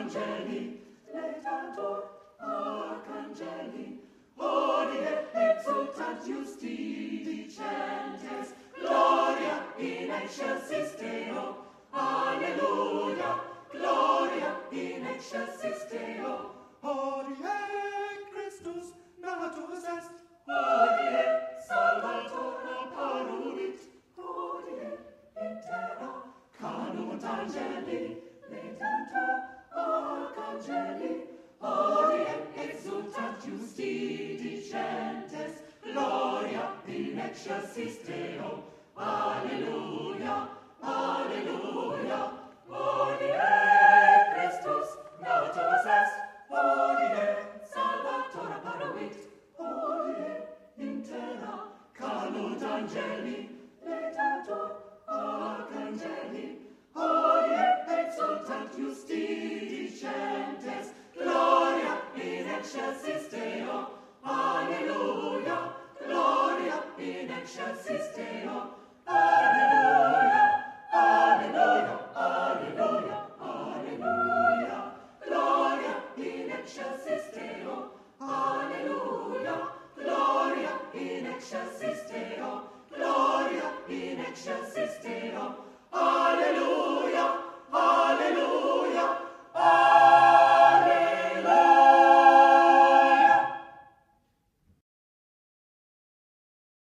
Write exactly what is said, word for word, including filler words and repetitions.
angeli, letantur arcangeli, hodie exultant justi dicentes, gloria in excelsis Deo, alleluia, gloria in excelsis Deo, hodie Christus natus est, hodie Salvator apparuit, hodie in terra canunt angeli, letantur arcangeli, hodie exultant justi dicentes, gloria in excelsis Deo,